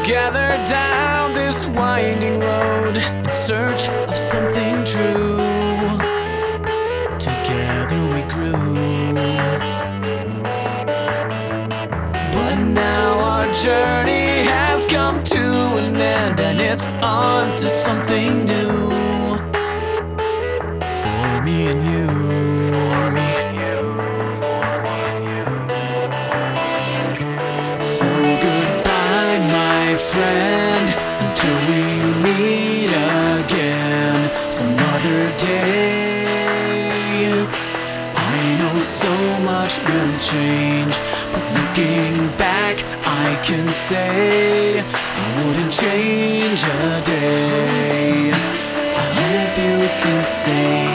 together down this winding road in search of something true. Together we grew, but now our journey has come to an end, and it's on to something new for me and you. So goodbye, my friend, until we meet again some other day. I know so much will change, but looking back I can say I wouldn't change a day. I hope you can say